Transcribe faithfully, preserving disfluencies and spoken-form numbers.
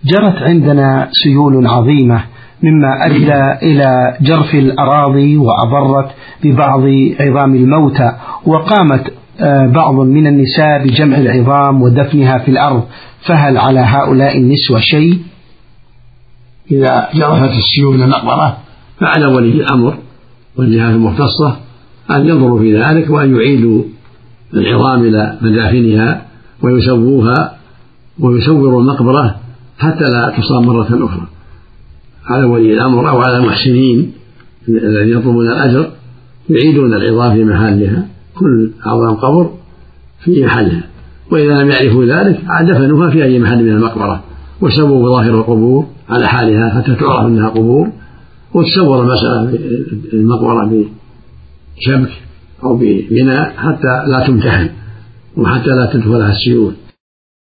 جرت عندنا سيول عظيمة مما أدى إلى جرف الأراضي وأضرت ببعض عظام الموتى، وقامت بعض من النساء بجمع العظام ودفنها في الأرض، فهل على هؤلاء النسوة شيء؟ إذا جرفت السيول من المقبرة فعلى ولي الأمر والجهات المختصة أن ينظروا في ذلك وأن يعيدوا العظام إلى مدافنها ويسووها ويسوروا المقبرة حتى لا تصاب مرة أخرى. على ولي الأمر أو على المحسنين الذين يطلبون الأجر يعيدون العظام في محلها، كل عظام قبر في محلها، وإذا لم يعرفوا ذلك دفنوها في أي محل من المقبرة وسووا ظاهر القبور على حالها حتى تعرف أنها قبور، وتصور المسألة المقبرة بشبك أو ببناء حتى لا تمتحن وحتى لا تدخلها السيول.